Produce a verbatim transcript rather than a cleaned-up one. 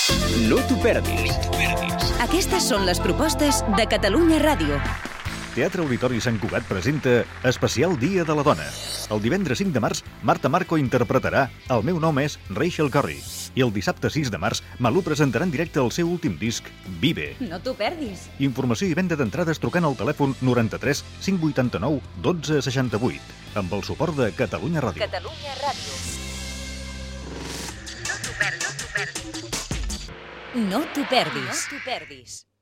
No t'ho perdis. Aquestes són les propostes de Catalunya Ràdio. Teatre Auditori Sant Cugat presenta Especial Dia de la Dona. El divendres cinc de març, Marta Marco interpretarà El meu nom és Rachel Corrie. I el dissabte sis de març, Malú presentarà en directe el seu últim disc, Vive. No t'ho perdis. Informació i venda d'entrades trucant al telèfon noranta-tres cinc vuitanta-nou dotze seixanta-vuit amb el suport de Catalunya Ràdio. Catalunya Ràdio. No t'ho perdis. No t'ho perdis. No t'ho perdis.